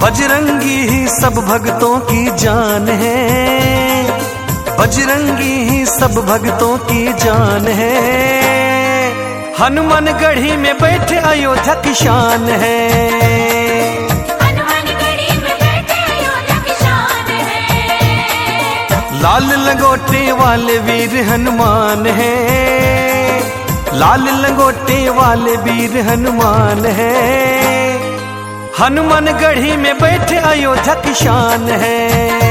बजरंगी ही सब भक्तों की जान है, बजरंगी ही सब भक्तों की जान है। हनुमान गढ़ी में बैठे अयोध्या की शान है, हनुमान गढ़ी में बैठे अयोध्या की शान है। लाल लंगोटे वाले वीर हनुमान है, लाल लंगोटे वाले वीर हनुमान है। हनुमान गढ़ी में बैठे अयोध्या की शान है।